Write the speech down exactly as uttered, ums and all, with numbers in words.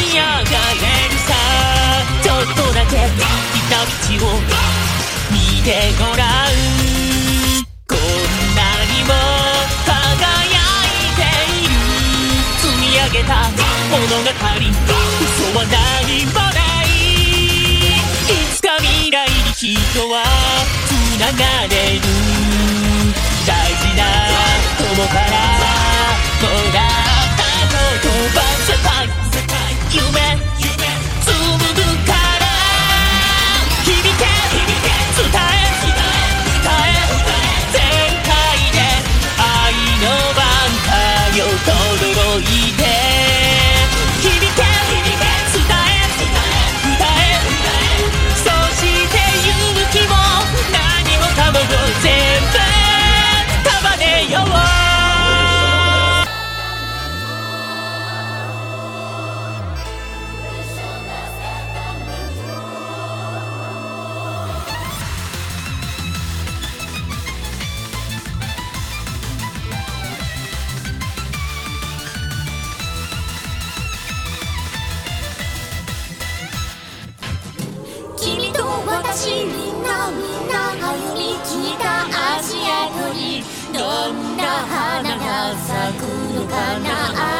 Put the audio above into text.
上がれるさ。ちょっとだけ来た道を見てごらん。こんなにも輝いている。積み上げた物語、嘘は何もない。いつか未来に人はつながれる。大事な友からもらった言葉、世界夢紡ぐから響け伝え伝え全開で愛の挽回を轟いて響け伝え伝えそして勇気も何もかも全部束ねよう。 君と私みんなみんな歩み聞いた足跡にどんな花が咲くのかな。